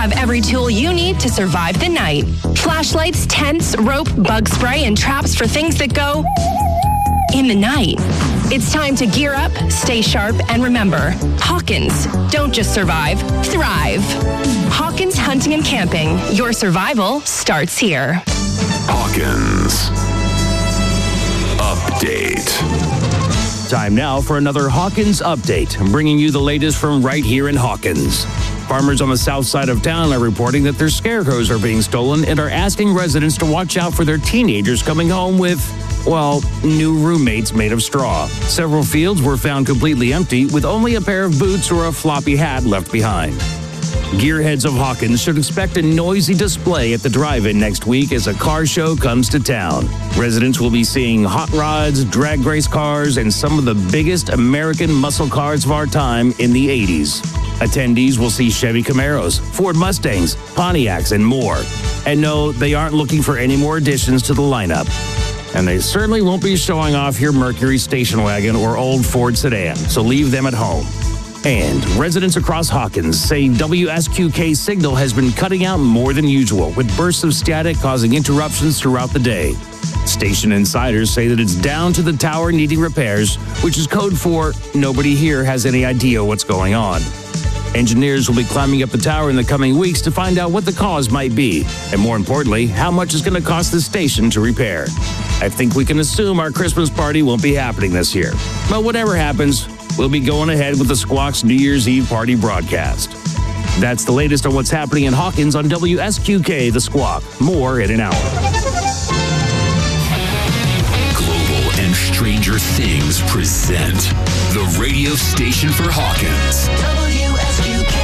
have every tool you need to survive the night. Flashlights, tents, rope, bug spray, and traps for things that go in the night. It's time to gear up, stay sharp, and remember, Hawkins, don't just survive, thrive. Hawkins Hunting and Camping, your survival starts here. Hawkins Update. Time now for another Hawkins Update. I'm bringing you the latest from right here in Hawkins. Farmers on the south side of town are reporting that their scarecrows are being stolen and are asking residents to watch out for their teenagers coming home with, well, new roommates made of straw. Several fields were found completely empty with only a pair of boots or a floppy hat left behind. Gearheads of Hawkins should expect a noisy display at the drive-in next week as a car show comes to town. Residents will be seeing hot rods, drag race cars, and some of the biggest American muscle cars of our time in the 80s. Attendees will see Chevy Camaros, Ford Mustangs, Pontiacs, and more. And no, they aren't looking for any more additions to the lineup. And they certainly won't be showing off your Mercury station wagon or old Ford sedan, so leave them at home. And residents across Hawkins say WSQK signal has been cutting out more than usual, with bursts of static causing interruptions throughout the day. Station insiders say that it's down to the tower needing repairs, which is code for nobody here has any idea what's going on. Engineers will be climbing up the tower in the coming weeks to find out what the cause might be, and more importantly, how much it's going to cost the station to repair. I think we can assume our Christmas party won't be happening this year. But whatever happens, we'll be going ahead with the Squawk's New Year's Eve party broadcast. That's the latest on what's happening in Hawkins on WSQK The Squawk. More in an hour. Global and Stranger Things present the radio station for Hawkins. WSQK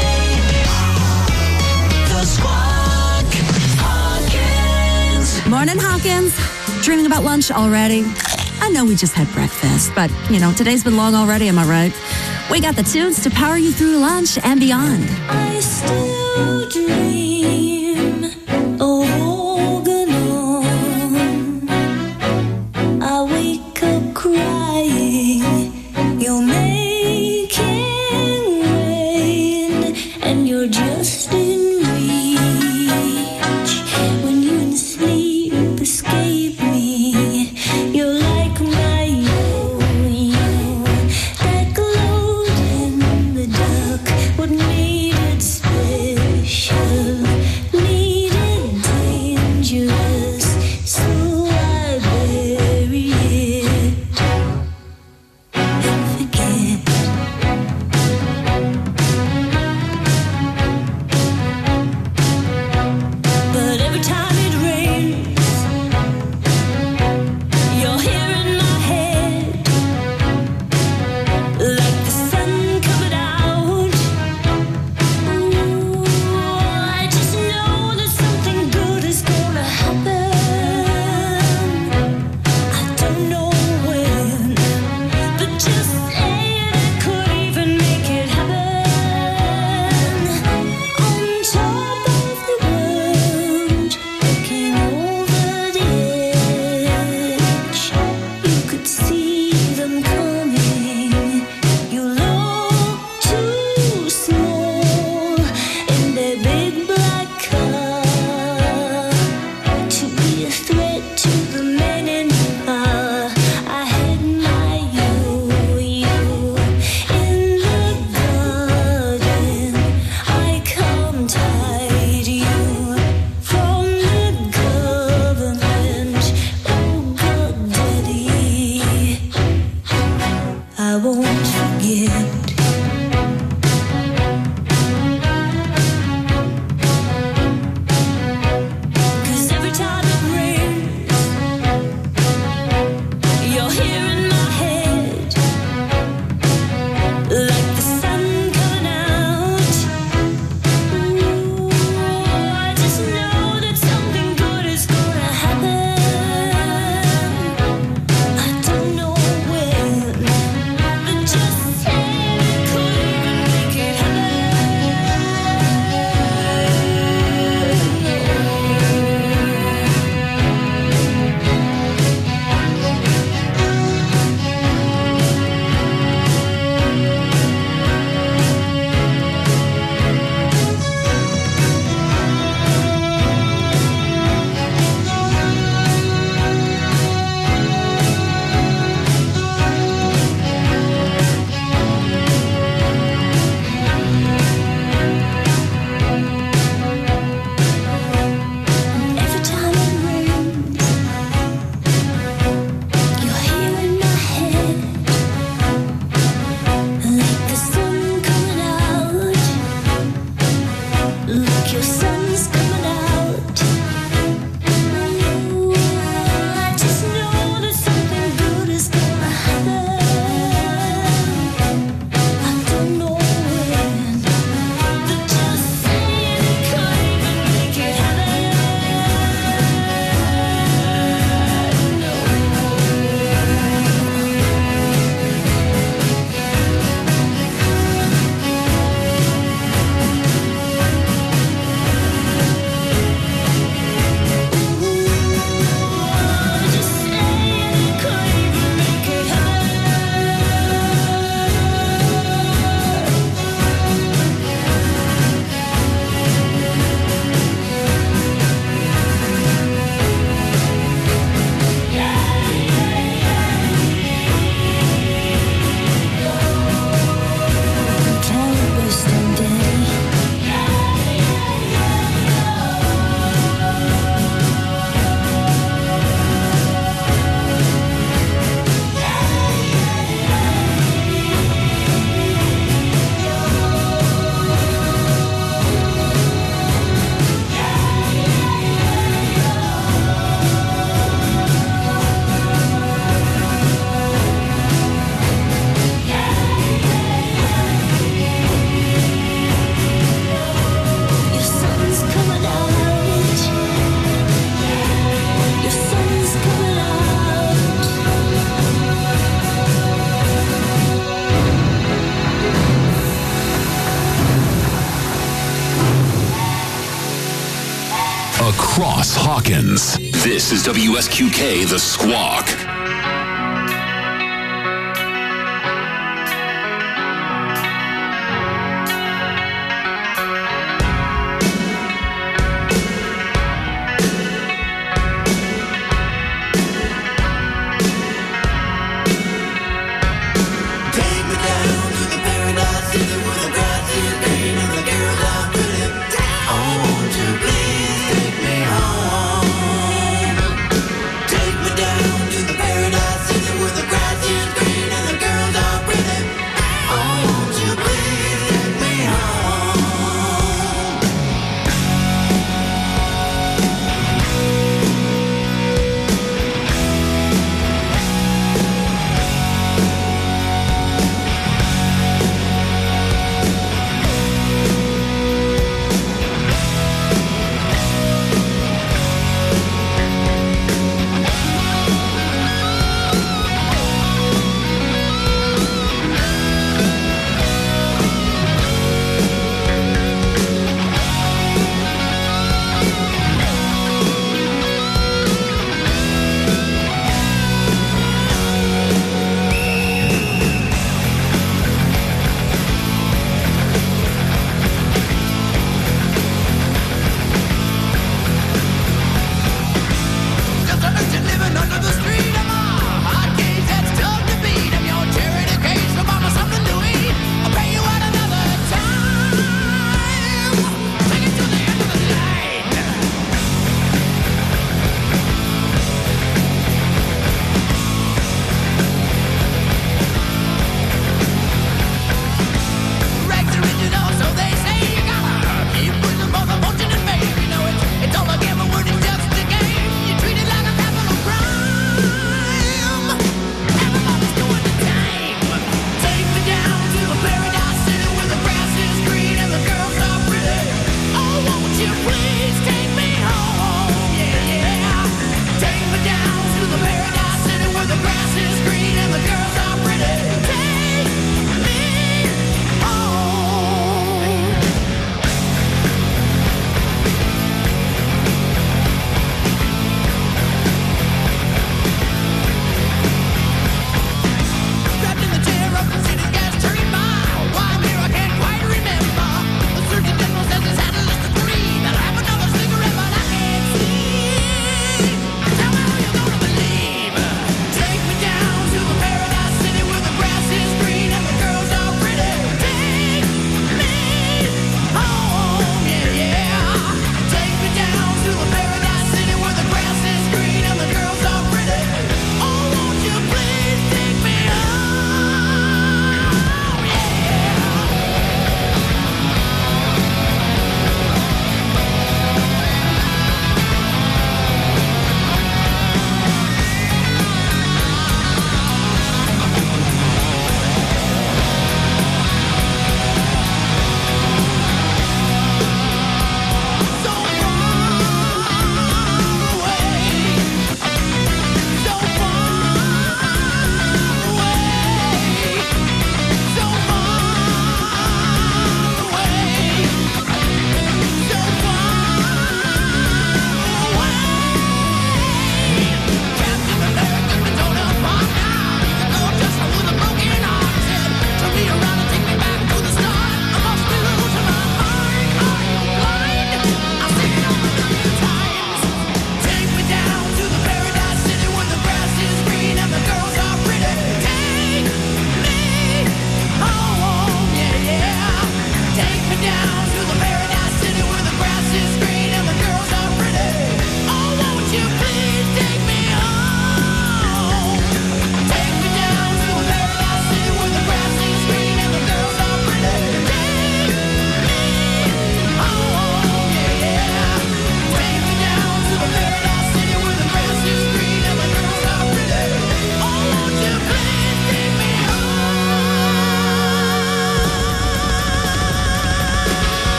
The Squawk Hawkins. Morning, Hawkins. Dreaming about lunch already? I know we just had breakfast, but, today's been long already, am I right? We got the tunes to power you through lunch and beyond. I still dream of walking on. I wake up crying. You're making rain, and you're just in reach. When you in sleep escape me, you're like my yo-yo that glowed in the dark. What made it special? Needed dangerous, so I bury it and forget. Your sun's coming out. Ooh, I just know that something good is gonna happen. I don't know when, but just saying it can't even make it happen. Across Hawkins, this is WSQK The Squawk. Take me down to the paradise city with the grassy green and the girls are pretty. Oh, won't you please take me home? Take me down to the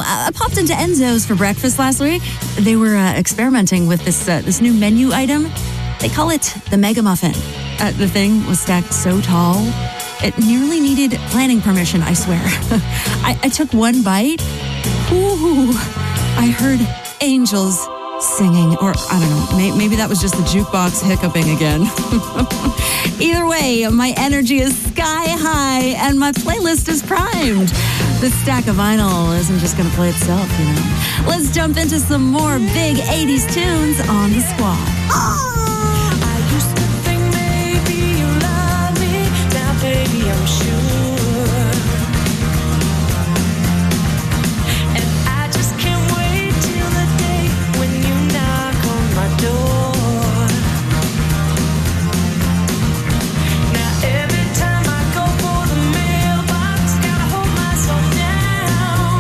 I popped into Enzo's for breakfast last week. They were experimenting with this new menu item. They call it the Mega Muffin. The thing was stacked so tall, it nearly needed planning permission, I swear. I took one bite. Ooh, I heard angels singing, or I don't know, maybe that was just the jukebox hiccuping again. Either way, my energy is sky high and my playlist is primed. This stack of vinyl isn't just going to play itself, you know. Let's jump into some more big 80s tunes on the Squawk. I used to think maybe you love me. Now, baby, I'm sure. And I just can't wait till the day when you knock on my door. Now, every time I go for the mailbox, gotta hold myself down.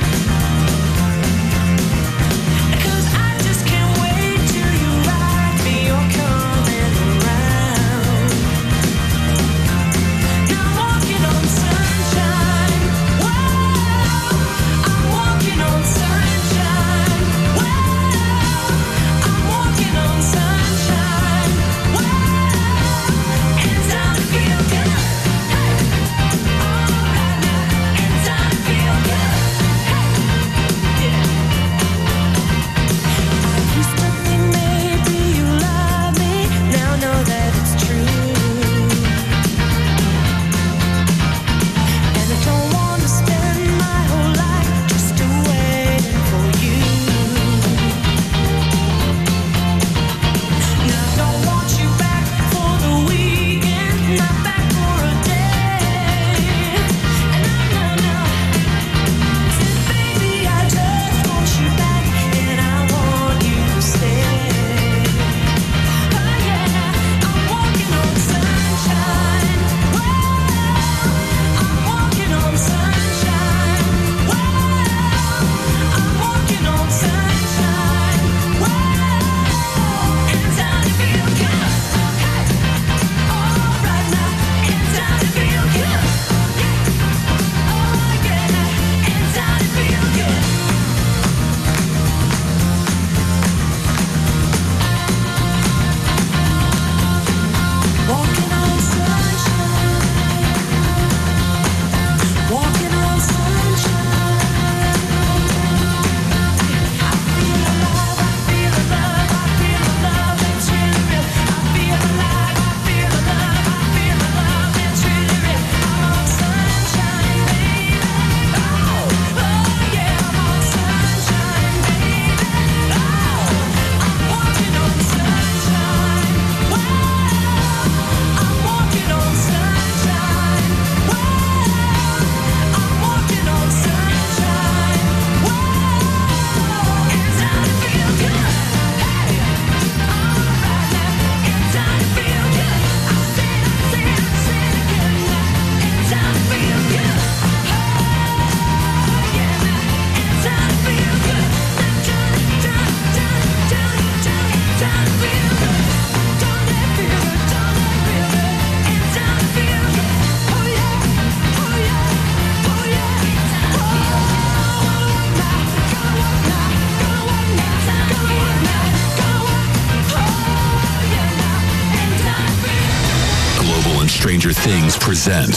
'Cause I just can't wait till you write me or coming around. Now I'm walking on sunshine. Whoa, I'm walking on sunshine. Whoa, I'm walking on sunshine. Whoa, and it's time to feel good. Hey, all right now, and it's time to feel good. Hey, yeah. I used to think maybe you love me. Now I know that it's true. And I don't want to spend my whole life just waiting for you. Now I don't want you back for the weekend, not back for a day. And no. Said, baby, I just want you back, and I want you to stay. Oh yeah, I'm walking on sunshine. Whoa, I'm walking on sunshine. Whoa, I'm walking on sunshine. Whoa, and it's time to feel good. Hey, all right now, it's time to feel good. Oh yeah, it's time to feel good. Walking on sunshine. Walking on sunshine. I feel alive, I feel the love, I feel the love that's really real. I feel alive, I feel the love, I feel the love that's really real. I'm on sunshine, baby. Oh yeah, I'm on sunshine, baby. I'm walking on sunshine. Whoa, I'm walking on sunshine. Whoa, I'm walking on sunshine. Whoa, it's time to feel good. Hey, all right now, it's time to feel good. I said it again now. It's time to feel good. Oh yeah, it's time to feel good. Time to feel good. Don't that feel good? Don't that feel good? It's time to feel good. Oh yeah, oh yeah, oh yeah. Oh, work now, gotta work now, gotta work now, gotta work now, gotta work. Oh yeah, now it's time to feel. Global and Stranger Things present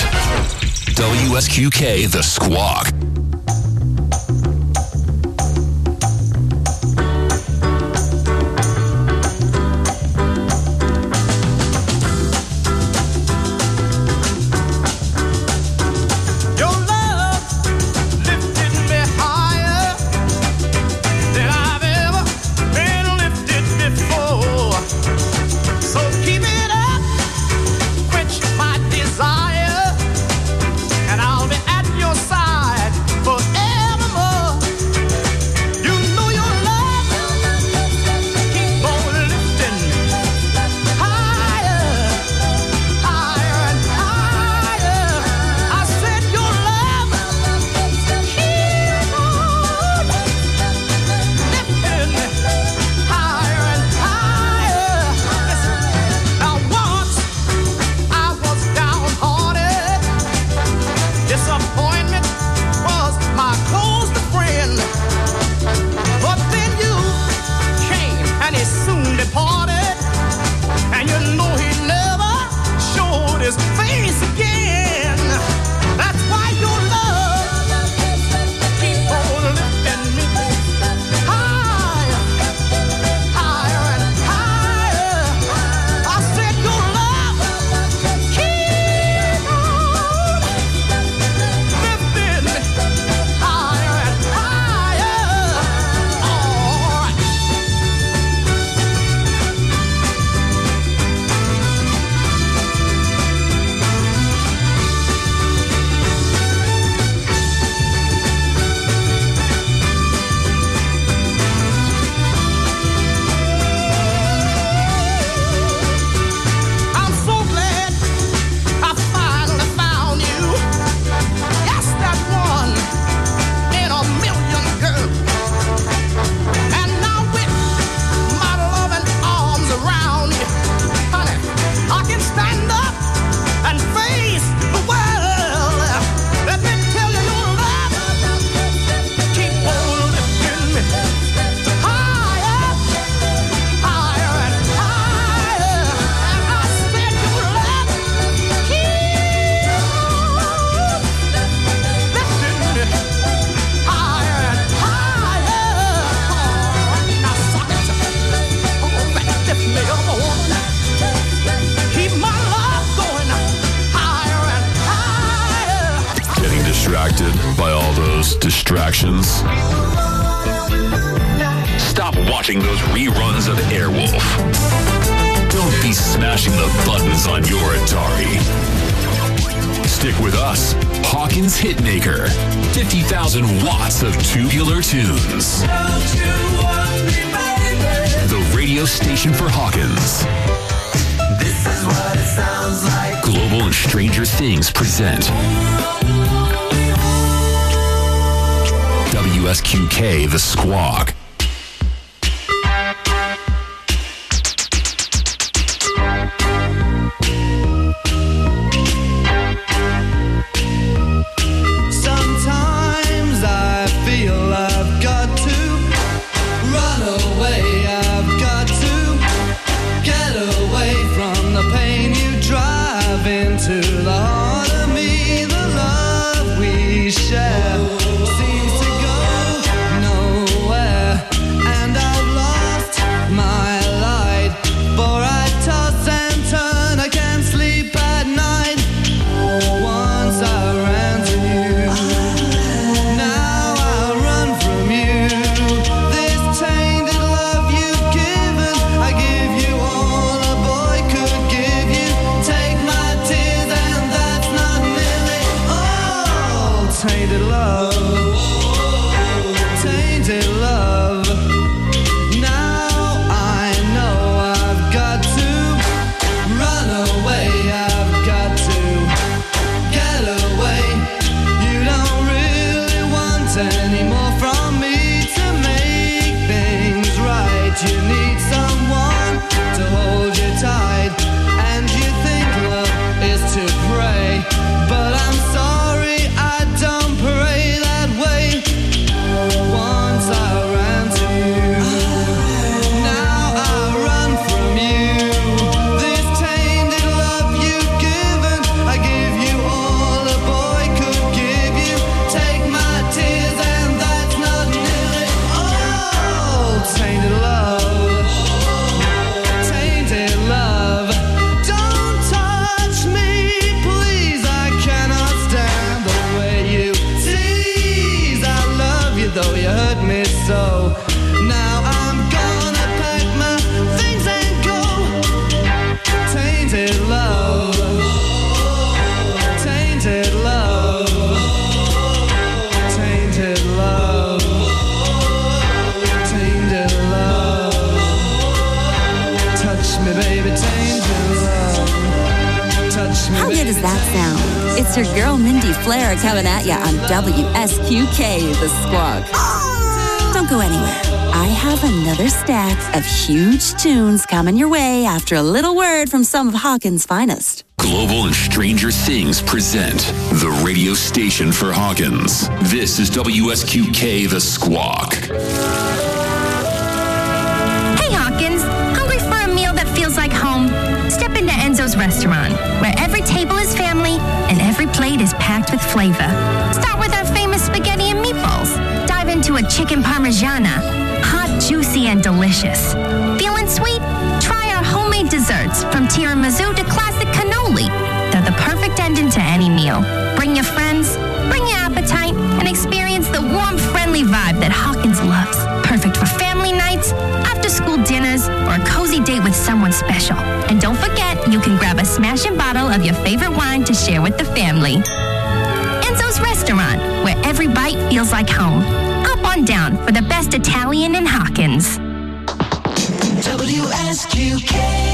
WSQK The Squawk. Your love lifted me higher than I've ever been lifted before. So keep it up, quench my desire, and I'll be at your side distracted by all those distractions? Stop watching those reruns of Airwolf. Don't be smashing the buttons on your Atari. Stick with us, Hawkins Hitmaker. 50,000 watts of tubular tunes. The radio station for Hawkins. This is what it sounds like. Global and Stranger Things present WSQK The Squawk. Sometimes I feel I've got to run away. I've got to get away from the pain you drive into the heart of me. The love we share seems to go nowhere, and I've lost my light. For I toss and turn, I can't sleep at night. Once I ran to you, now I run from you. This tainted love you've given, I give you all a boy could give you. Take my tears and that's not nearly all. Tainted love, tainted love. Now I know I've got to run away. I've got to get away. You don't really want any more from me to make things right. You need someone to hold you tight, and you think love is to pray, but I'm sorry, I don't pray that way. Once I ran to you, now I run from you. This tainted love you've given, I give you all a boy could give you. Take my tears and that's not nearly all. Tainted love, tainted love. Don't touch me, please. I cannot stand the way you tease. I love you though you hurt me so. Now I'm gonna pack my things and go. Tainted love, tainted love, tainted love, tainted love. Touch me, baby, tainted love. Touch me, How good does that sound? It's your girl Mindy Flair coming at ya on WSQK The Squawk. Don't go anywhere. I have another stack of huge tunes coming your way after a little word from some of Hawkins' finest. Global and Stranger Things present the radio station for Hawkins. This is WSQK The Squawk. Hey Hawkins, hungry for a meal that feels like home? Step into Enzo's restaurant, where every table is family and every plate is packed with flavor. Start with our famous spaghetti and meatballs. Dive into a chicken parmigiana, hot, juicy, and delicious. Feeling sweet? Try our homemade desserts, from tiramisu to classic cannoli. They're the perfect ending to any meal. Bring your friends, bring your appetite, and experience the warm, friendly vibe that Hawkins loves. Perfect for family nights, after-school dinners, or a cozy date with someone special. And don't forget, you can grab a smashing bottle of your favorite wine to share with the family. Enzo's Restaurant, where every bite feels like home. Hop on down for the best Italian in Hawkins. WSQK.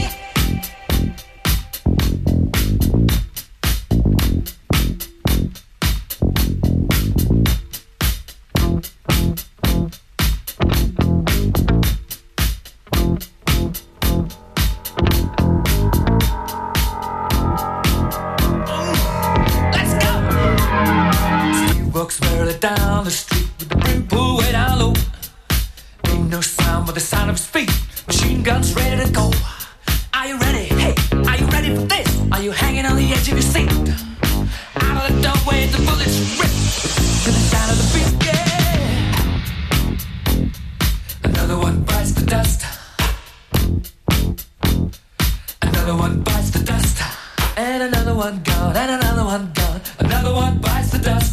Let's go. He walks barely down the street with the brim pulled way down low. Ain't no sound but the sound of his feet. Machine guns ready to go. Are you ready? Hey, are you ready for this? Are you hanging on the edge of your seat? Out of the doorway, the bullets rip to the sound of the beat. Yeah. Another one bites the dust. Another one bites the dust. And another one gone. And another one gone. Another one bites the dust.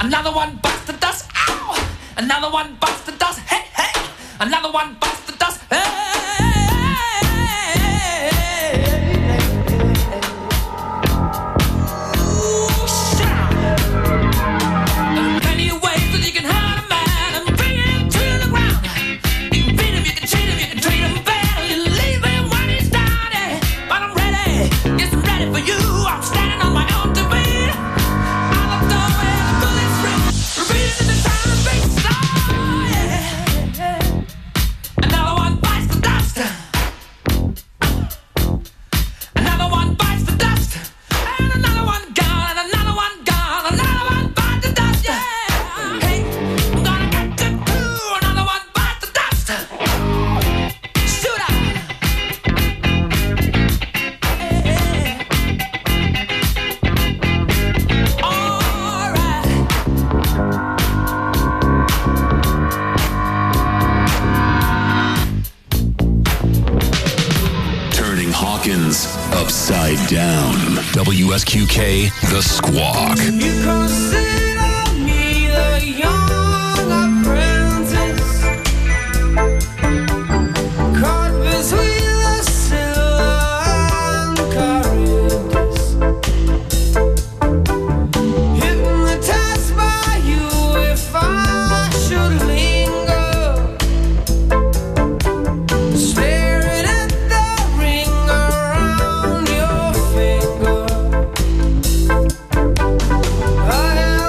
Another one bites the dust. Ow! Another one bites the dust. Hey, hey! Another one bites the dust. Hey! Upside Down. WSQK, The Squawk. You consider me the young apprentice, caught between the silver and Charybdis, hypnotized by you if I should linger, staring at the ring around your finger. I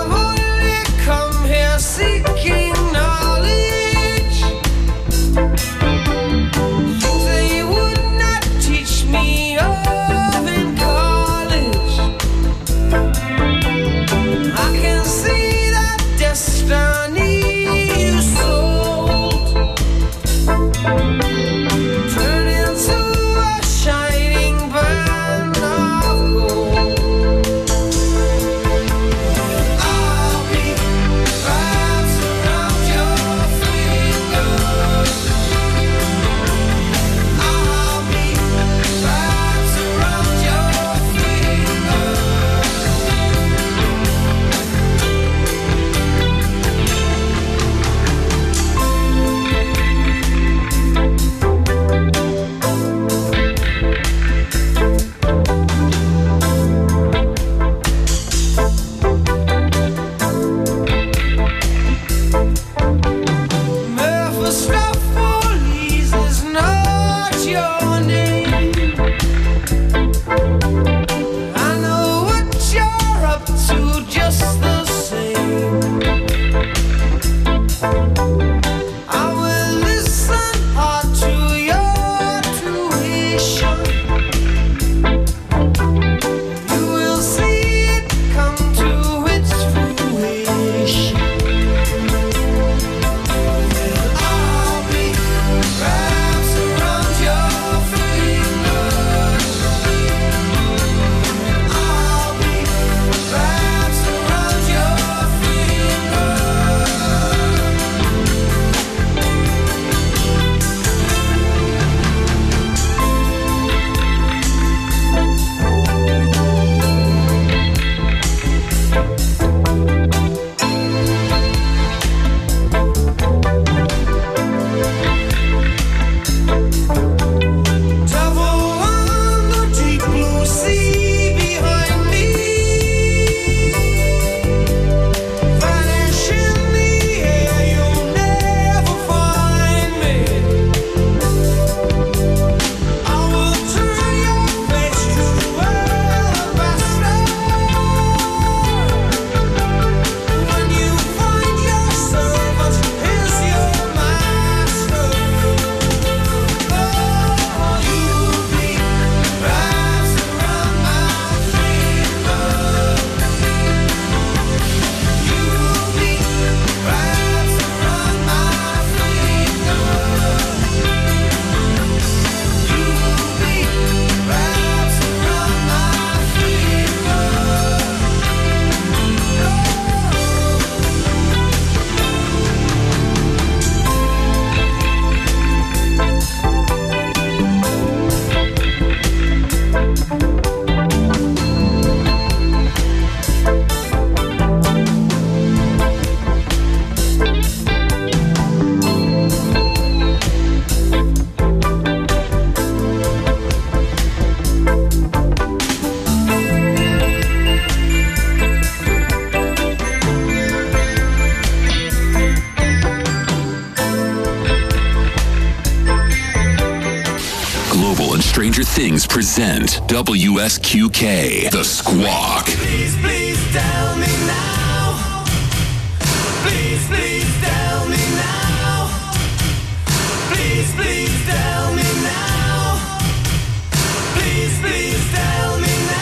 Things present WSQK, The Squawk. Please, please tell me now. Please, please tell me now. Please, please tell me now. Please, please tell me now.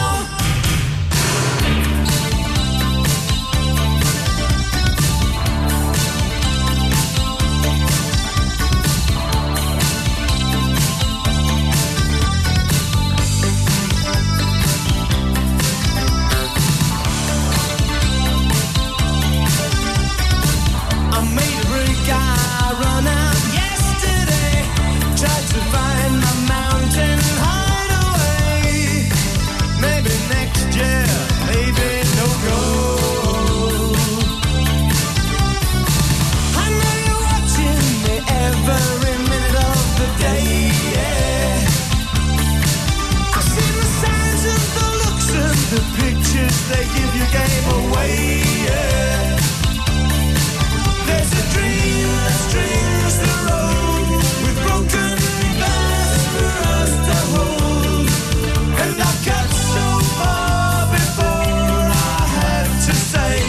I made a break, I run out yesterday. Tried to find my mountain hideaway. Maybe next year, maybe no go. I know you're watching me every minute of the day, yeah. I've seen the signs and the looks and the pictures they give you gave away, yeah. There's a dream that strings the road with broken glass for us to hold. And I got so far before I had to say,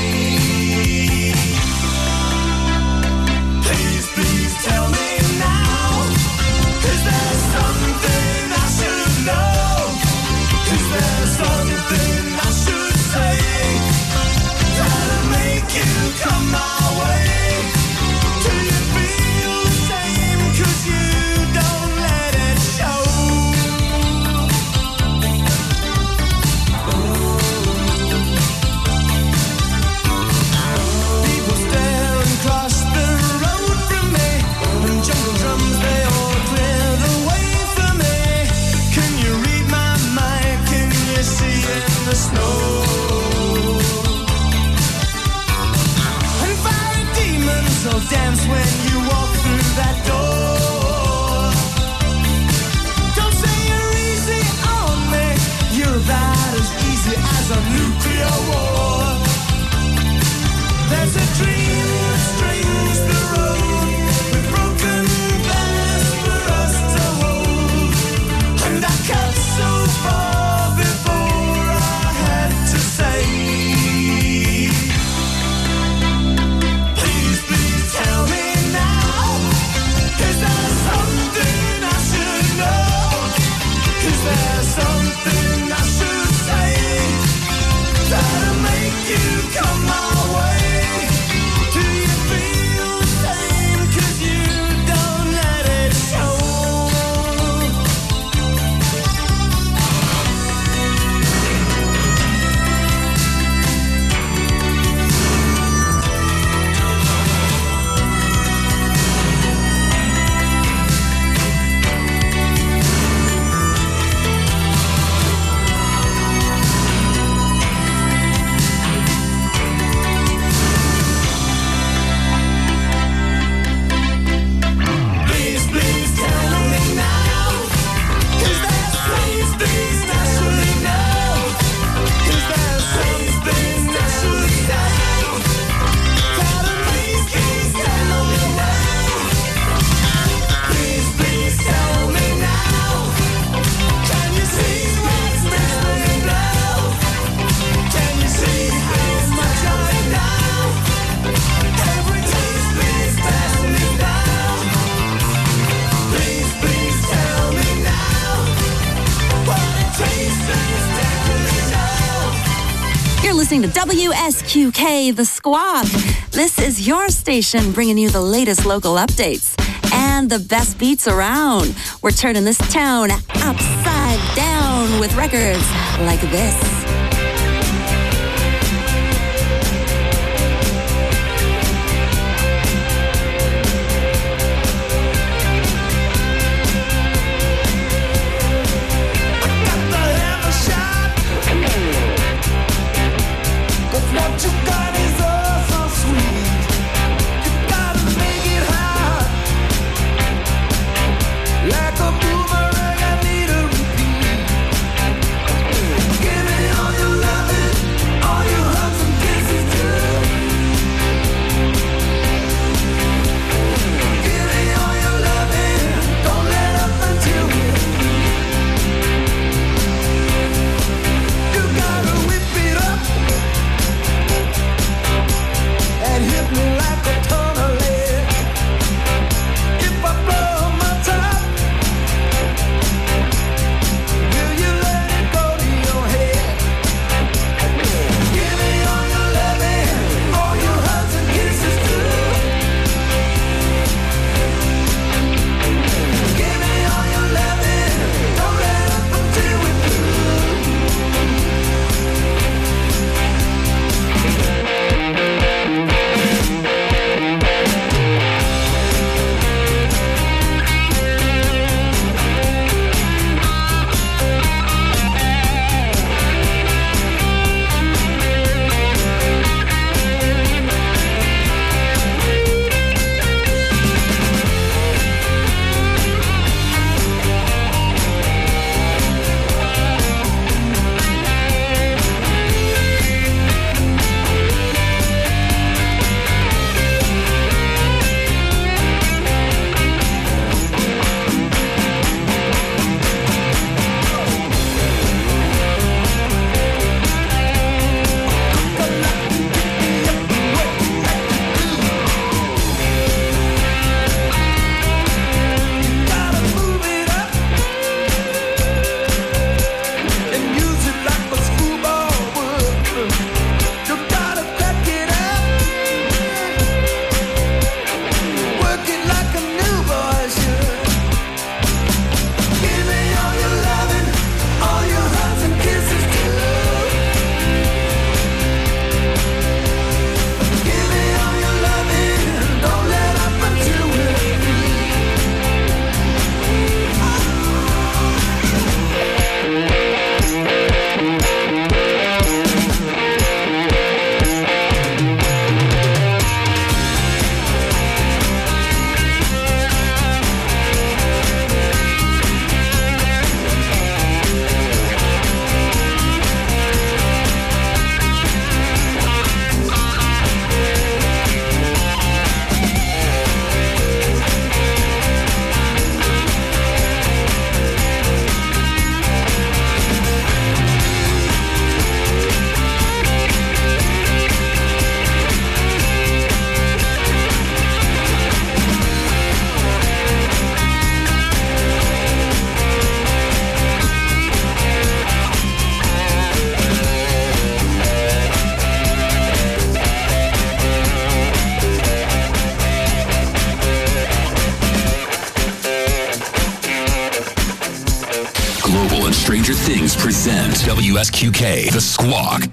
please, please tell me now. Is there something I should know? Is there something I should say that'll make you come my way? Do you feel the same? 'Cause you don't let it show. People stare and cross the road from me, and jungle drums they all clear the way for me. Can you read my mind? Can you see in the snow? And fiery demons will dance when you walk through that door. Don't say you're easy on me. You're about as easy as a nuclear war. There's a dream that strings the road with broken glass for us to hold. And I cut so far before I had to say, please, please tell me now. Is there something I should know? Is there something I should say that'll make you come my way? Do you feel the same? 'Cause you don't let it show. Please, please tell me now. Is there something I should know? Is there something I should say that'll make you tell me now? Please, please tell me now. Can you see what's missing now? Can you see how much I know? Every taste, please pass me down. Please, please tell me now. What it tastes is definitely now. You're listening to WSQK, The Squawk. This is your station bringing you the latest local updates and the best beats around. We're turning this town upside down with records like this. Got to have a shot, but what you got is oh so sweet. You gotta make it hot, like a boomerang. I need a repeat. Give it on Stings present WSQK, The Squawk.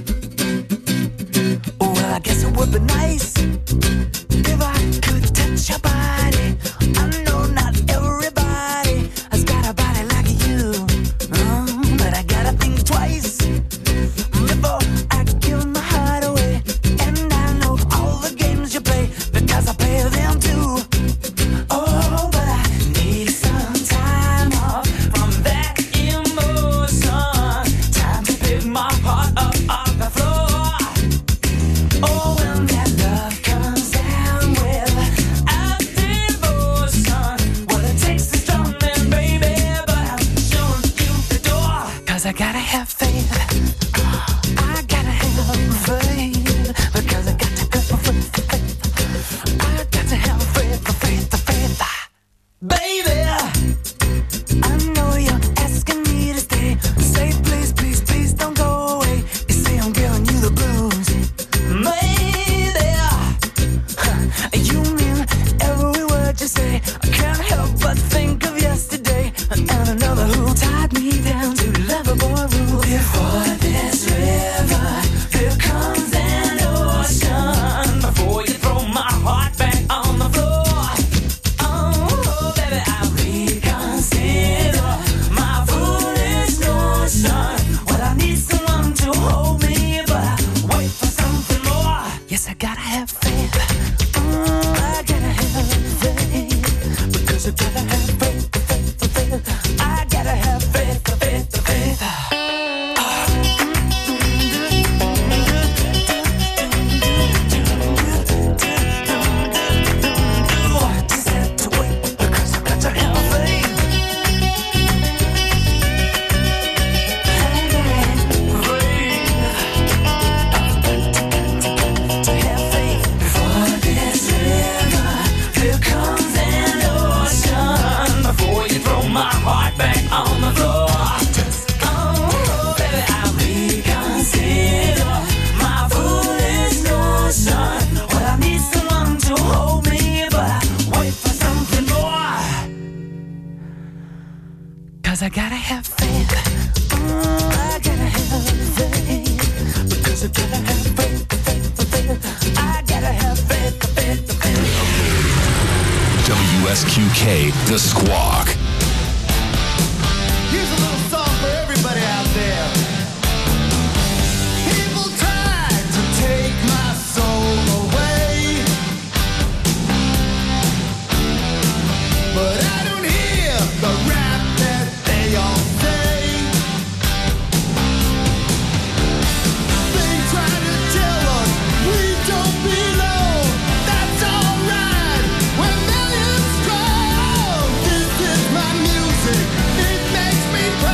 Well, I guess it would be nice if I could touch your body. I know not everybody has got a body like you, but I gotta think twice before I give my heart away. And I know all the games you play because I play them too. Oh, but I need some time off from that emotion. Time to pick my heart up off the floor. Oh, when that love comes down with a devotion, well, it takes a strong man, baby, but I'm showing you the door. 'Cause I gotta have faith. I gotta have faith. Because I got to go for faith. I got to have faith, faith. Baby, I know you're asking me to stay. Say please, please, please don't go away. You say I'm giving you the blues. Maybe you mean every word you say. I can't help but think of yesterday and another who tied me down to lovable rules. Before this river, here comes an ocean. Before you throw my heart back on the floor. Oh, baby, I reconsider my foolish notion. Well, I need someone to hold me, but I wait for something more. Yes, I gotta have faith. I gotta have faith. Because I gotta have faith. I gotta have faith. I just have to wait because I got to have faith. To have faith. Before this river, here comes an ocean. Before you throw my heart back on the floor. Oh, baby, I reconsider my foolish notion. Well, I need someone to hold me, but I wait for something more. 'Cause I gotta have faith. I gotta have faith. Because I gotta have faith. I gotta have faith. WSQK, The Squawk. Here's a little song for everybody out there. People tried to take my soul away, but I don't hear the rap that they all say. They try to tell us we don't belong. That's alright. When millions strong, this is my music. It makes me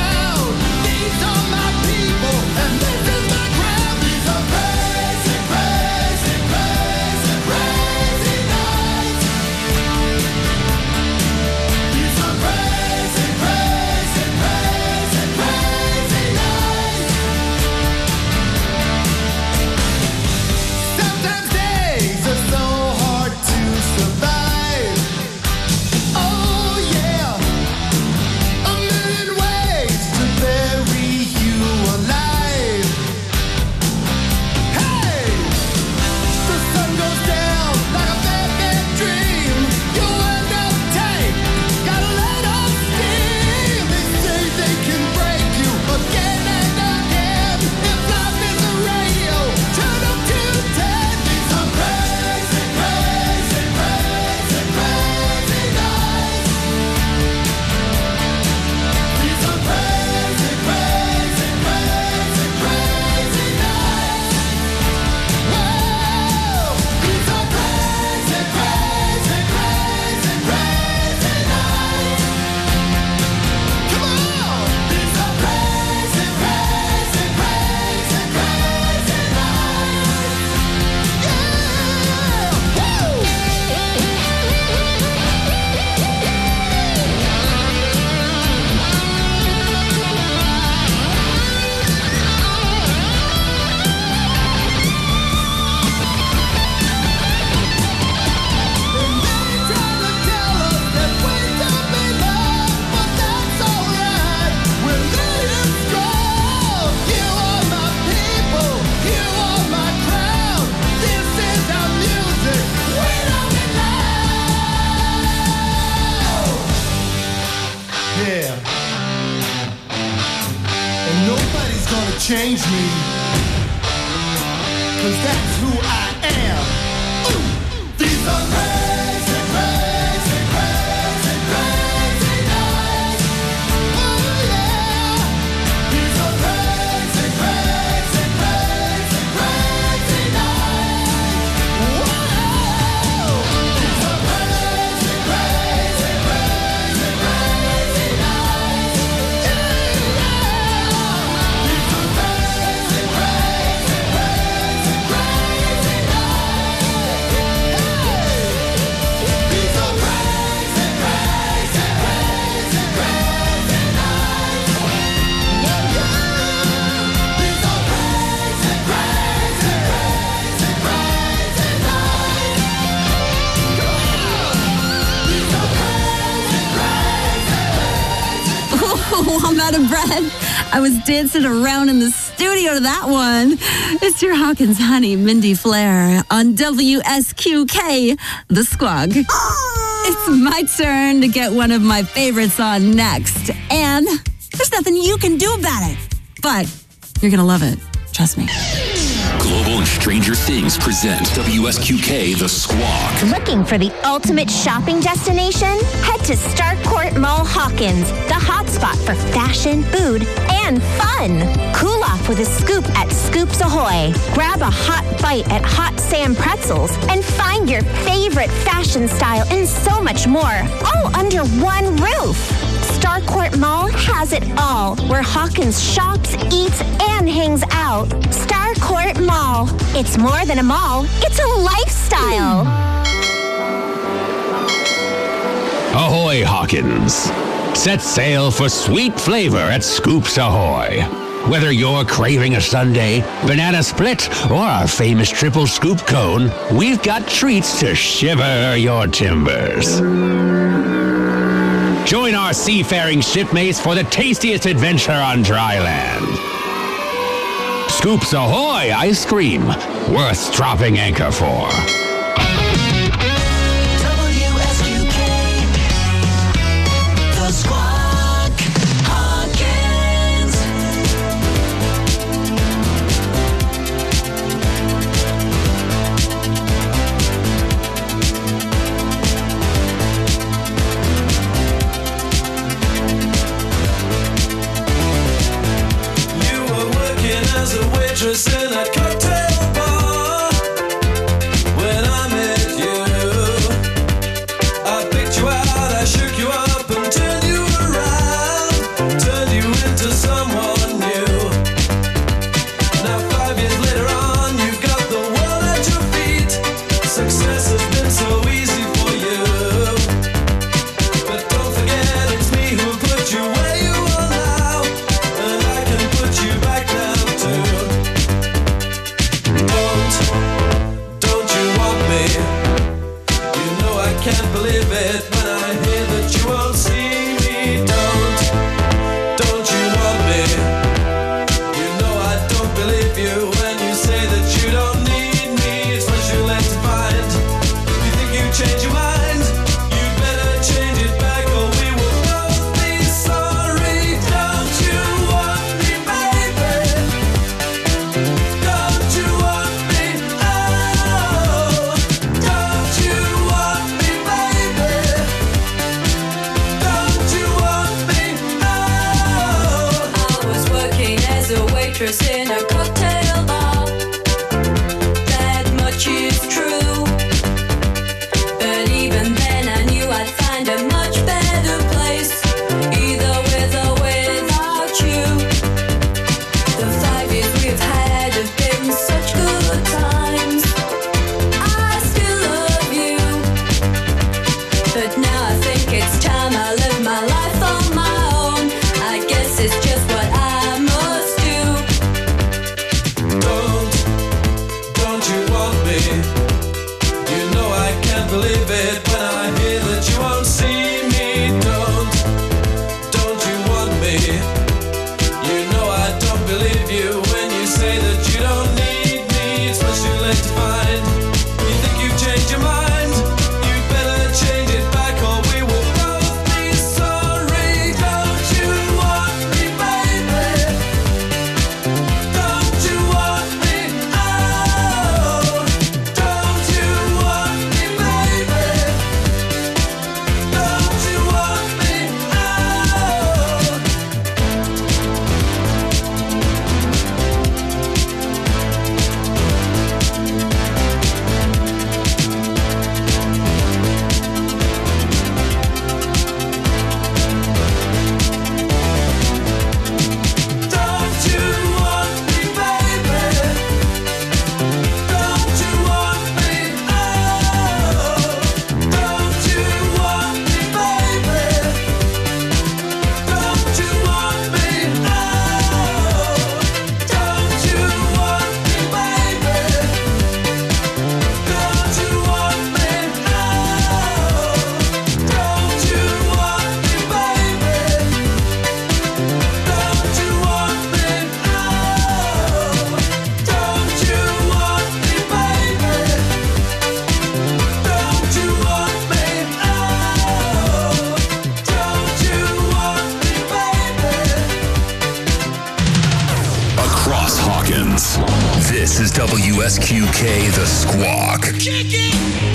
change me. 'Cause that's who I am. Ooh, these are crazy, crazy, crazy, crazy nights. Oh yeah. These are crazy, crazy, crazy, crazy nights. Whoa. These are crazy, crazy, crazy, crazy nights. Oh, I'm out of breath. I was dancing around in the studio to that one. It's your Hawkins Honey, Mindy Flair on WSQK, The Squawk. It's my turn to get one of my favorites on next. And there's nothing you can do about it. But you're going to love it. Trust me. Global and Stranger Things present WSQK The Squawk. Looking for the ultimate shopping destination? Head to Starcourt Mall Hawkins, the hotspot for fashion, food, and fun. Cool off with a scoop at Scoops Ahoy. Grab a hot bite at Hot Sam Pretzels and find your favorite fashion style and so much more, all under one roof. Starcourt Mall has it all, where Hawkins shops, eats, and hangs out. Starcourt Mall. It's more than a mall, it's a lifestyle. Ahoy, Hawkins. Set sail for sweet flavor at Scoops Ahoy. Whether you're craving a sundae, banana split, or our famous triple scoop cone, we've got treats to shiver your timbers. Join our seafaring shipmates for the tastiest adventure on dry land. Scoops Ahoy ice cream, worth dropping anchor for. WSQK, The Squawk, Hawkins. You were working as a waitress in a cocktail bar when I met you. I picked you out, I shook you up and turned you around, turned you into someone new. Now 5 years later on, you've got the world at your feet. Success has been so easy for you. But don't forget it's me who put you where you are now, and I can put you back now too. Don't you want me? You know I can't believe it when I hear that you won't see me. Don't you want me? You know I don't believe you when you say that you don't need me. It's what you're left to find. You think you change your mind? You better change it back or we will both be sorry. Don't you want me, baby? Don't you want me? Oh, don't you want me, baby? Don't you want me? Oh. I was working as a waitress in a cocktail bar. That much is true. But even then I knew I'd find a much better place, either with or without you. The 5 years we've had have been such good times. I still love you, but now I think it's time I live my life on my own. I guess it's just what I must do. Don't you want me? You know I can't believe it when I hear that you won't see me. Don't you want me? You know I don't believe you when you say that you don't need me. It's what you're left to find. You think you've changed your mind? You better change it back or we will both be sorry. Don't you want me, baby? This is WSQK The Squawk. Kick it!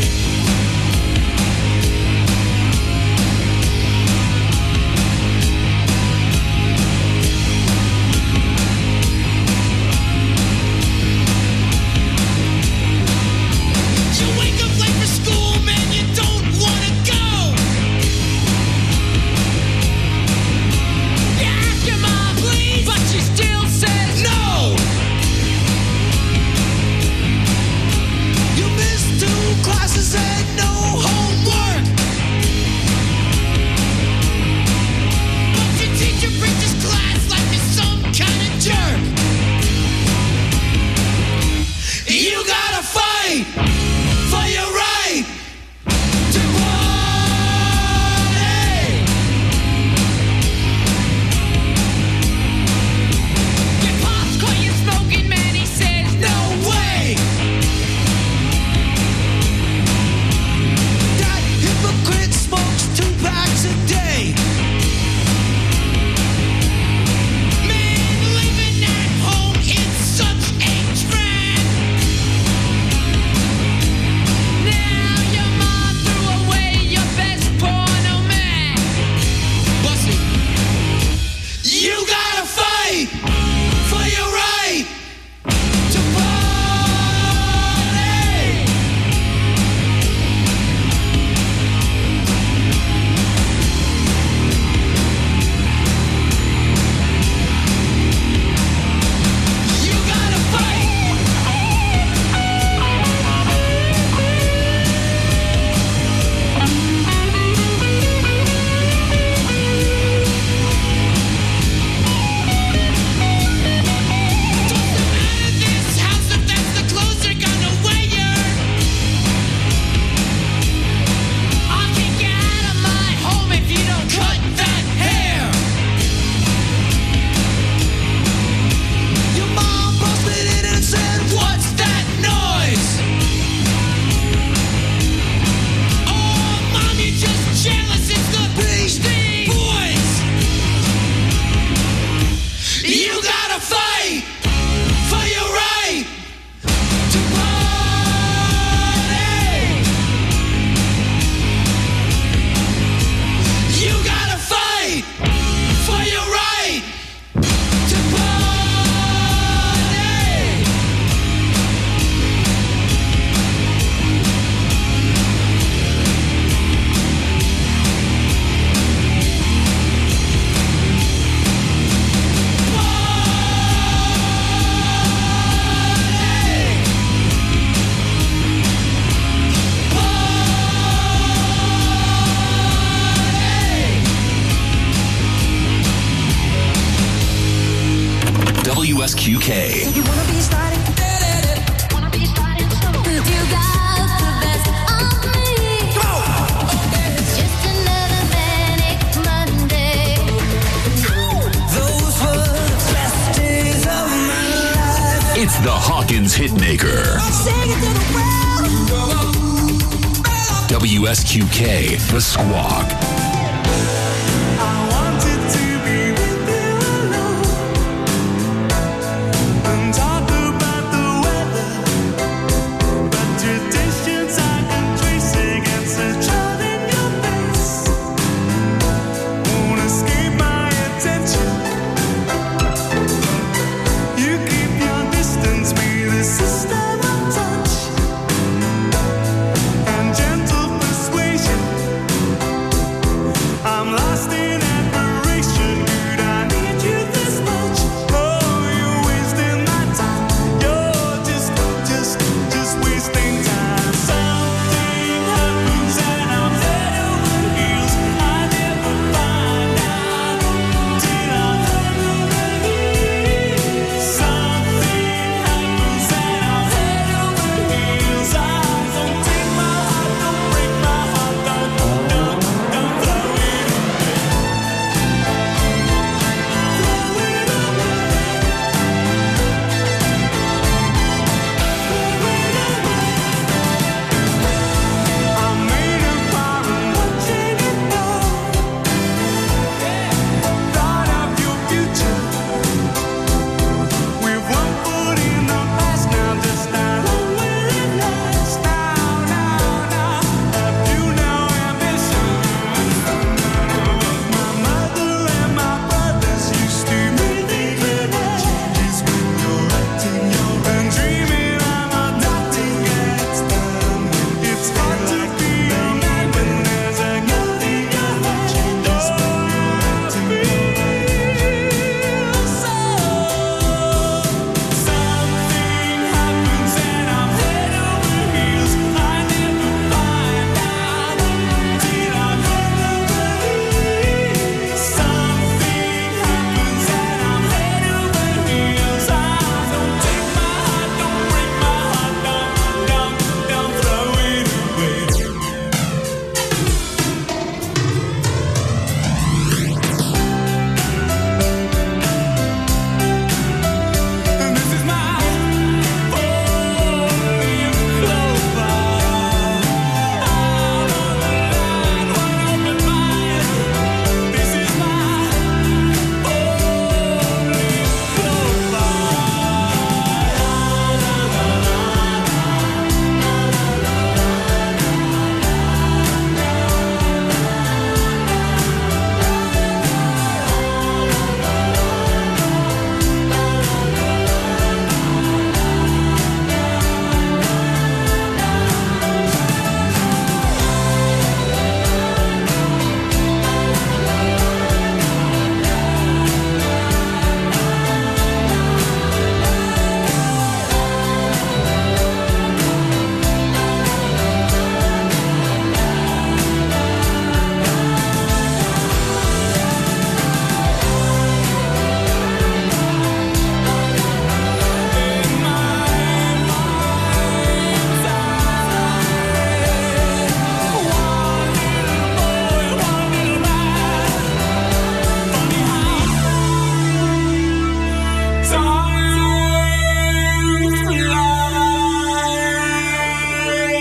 WSQK. You wanna be starting? Wanna be starting soon? You got the best of me. Come on. It's just another manic Monday. Those were the best days of my life. It's the Hawkins Hitmaker. Sing it to the world. WSQK, The Squawk. I wanted to be with you alone and talk about the weather, but traditions I can trace against the child in your face won't escape my attention. You keep your distance, be the system of touch and gentle persuasion. I'm lost in admiration. Could I need you this much? Oh, you're wasting my time. You're just wasting time. Some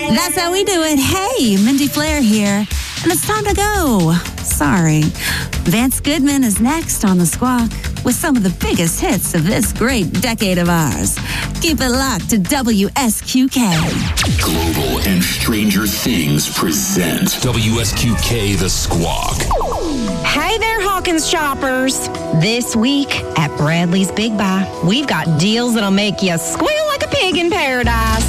That's how we do it. Hey, Mindy Flair here, and it's time to go. Sorry. Vance Goodman is next on The Squawk with some of the biggest hits of this great decade of ours. Keep it locked to WSQK. Global and Stranger Things present WSQK The Squawk. Hey there, Hawkins shoppers. This week at Bradley's Big Buy, we've got deals that'll make you squeal like a pig in paradise.